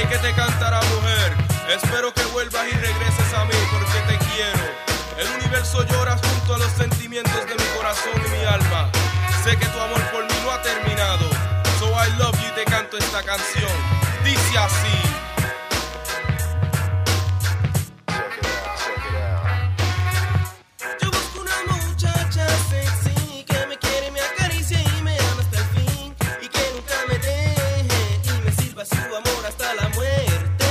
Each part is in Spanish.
que te cantará, mujer. Espero que vuelvas y regreses a mí porque te quiero. El universo llora junto a los sentimientos de mi corazón y mi alma. Sé que tu amor por mí no ha terminado. So I love you y te canto esta canción. Dice así. Yo busco una muchacha sexy que me quiere, me acaricie y me ama hasta el fin, y que nunca me deje y me sirva su amor hasta la muerte.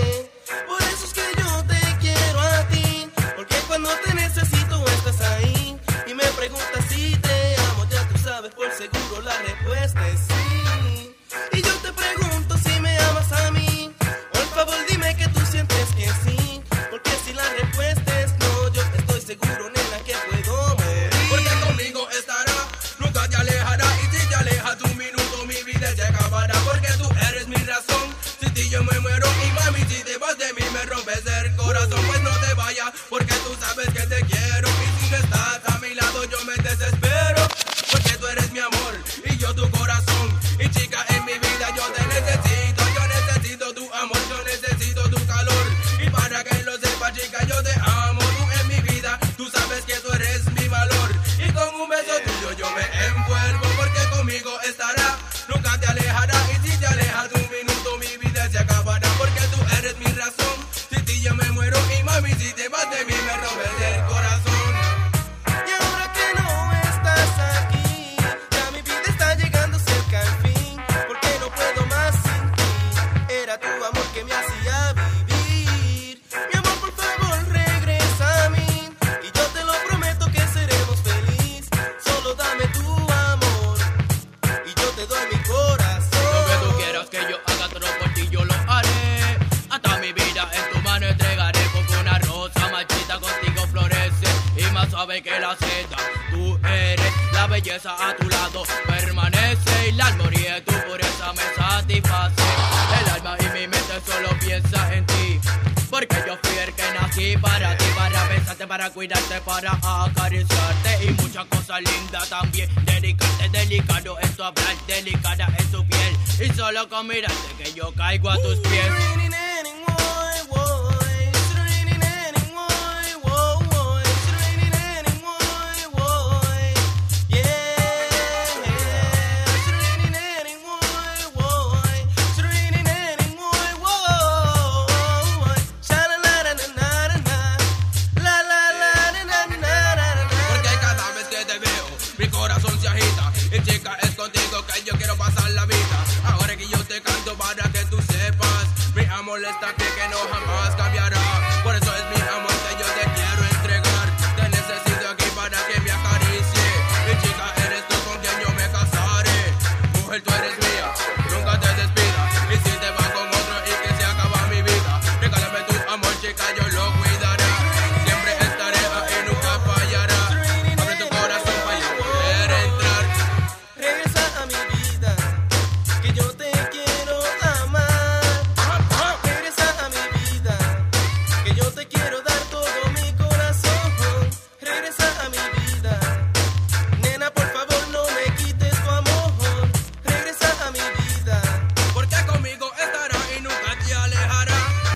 Por eso es que yo te quiero a ti, porque cuando te necesito estás ahí, y me preguntas si te amo, ya tú sabes por seguro la respuesta es sí. Y yo te pregunto si me amas a mí, por favor dime que tú sientes que sí, porque si la respuesta es no, yo estoy seguro, nena, que puedo morir. Porque conmigo estará, nunca te alejará, y si te alejas un minuto mi vida se acabará. Porque tú eres mi razón, sin ti yo me muero, y mami si te vas de mí me rompes el corazón. Pues no te vayas, porque tú sabes que te quiero, y si no estás a mi lado yo me desespero. Porque tú eres mi amor, y yo tu corazón, y chica en mi vida yo te necesito. Yo necesito tu amor, yo necesito tu calor, y para que lo sepas chica yo te amo. Tú en mi vida, tú sabes que tú eres mi valor, y con un beso tuyo yo me envuelvo. Porque conmigo estará, nunca te alejará, y si te alejas un minuto mi vida se acabará. Porque tú eres mi razón, sin ti yo me muero, y mami si te vas de mí me rompes el corazón. Y ahora que no estás aquí, ya mi vida está llegando cerca al fin, porque no puedo más sin ti. Era tu amor que me hacía vivir. Mi amor, por favor, regresa a mí, y yo te lo prometo que seremos felices. Solo dame tu amor, y yo te doy mi corazón. Lo que tú quieras que yo haga todo por ti yo lo haré. Hasta mi vida en tu mano entregaré, porque una rosa marchita contigo florece y más suave que la seda. Tú eres la belleza, a tu lado permanece, y la armonía de tu pureza me satisface. El alma y mi mente solo piensa en ti, porque yo fui el que nací para ti, para besarte, para cuidarte, para acariciarte, y muchas cosas lindas también. Dedicarte, delicado es tu hablar, delicada es tu piel, y solo con mirarte que yo caigo a tus pies. Porque cada vez que te veo mi corazón se agita, y chica es contigo que yo quiero pasar la vida. Ahora que yo te canto para que tú sepas, mi amor está aquí que no jamás cambiará. Por eso es mi